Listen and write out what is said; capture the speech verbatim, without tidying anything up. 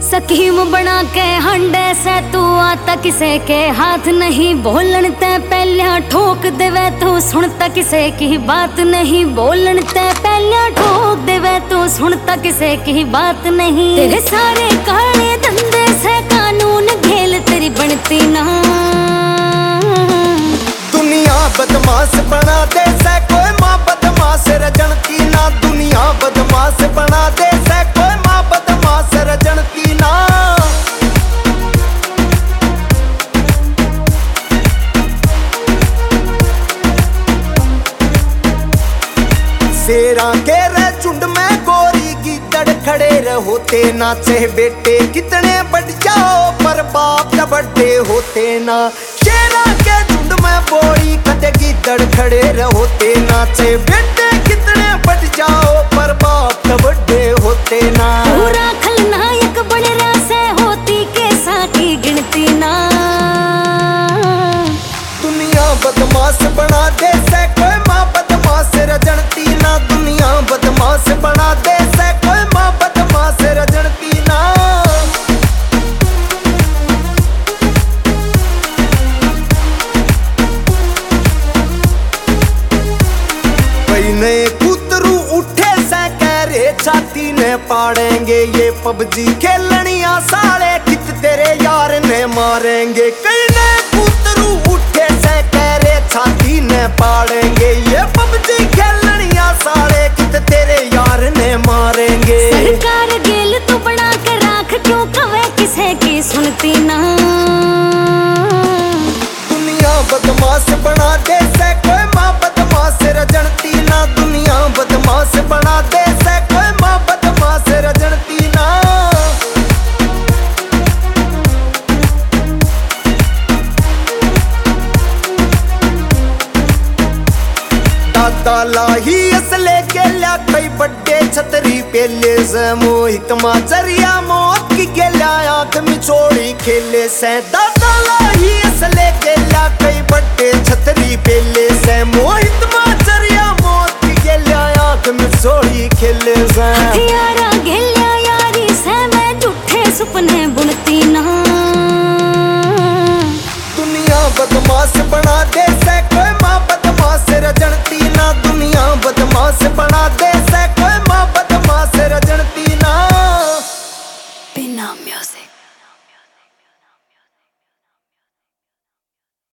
Scheme बना के हंडे से तू आता किसे के हाथ नहीं बोलन ते पहलिया ठोक देवे तू सुनता किसे की बात नहीं बोलन ते पहलिया ठोक देवे तू सुनता किसे की बात नहीं। तेरे सारे काले धंधे से कानून घेल तेरी बनती ना। दुनिया बदमाश बना दे से कोई माँ बदमाश रजनती ना। दुनिया बदमाश बना दे से कोई माँ बदमाश रजनती ना। शेरा के रे झुंड में गोरी गीदड़ खड़े होते नाचे बेटे कितने बढ़ जाओ पर बाप न बड़े होते ना। शेरा के झुंड में बोरी कटे गीदड़ खड़े होते नाचे बेटे कितने बढ़ जाओ पर बाप न बड़े होते ना। पूरा खलनायक बड़े रासे होती के साकी गिनती ना। दुनिया बदमाश बना दे से कोई माँ बदमाश रजनती ना। दुनिया बदमाश बना दे से कोई माँ बदमाश रजनती ना। पहले कुतरू उठे से कह रे छाती ने पाड़ेंगे ये पबजी खेलनिया साले कित तेरे यार ने मारेंगे। कई ने कुतरू उठे से कह रे छाती ने पाड़ेंगे ये पबजी खेलनिया साले कित तेरे यार ने मारेंगे। सरकार गेल तू बना के राख क्यों कवे किसे की सुनती ना। दुनिया बदमाश बना दे से कोई माँ बदमाश रजनती ना। दुनिया बदमाश बना दे से कोई माँ बदमाश रजनती ना। दादा लाही असले गेल्या कई बड्डे छतरी पेले से मोहित माचरिया मौत की गेल्या आंख मिचोड़ी खेले से। दादा लाही असले गेल्या कई बड्डे छतरी पेले से मोहित माचरिया मौत की गेल्या आंख मिचोड़ी खेले से। हथियारा गेल्या यारी से मैं झूठे सुपने बुनती ना। दुनिया बदमाश बना दे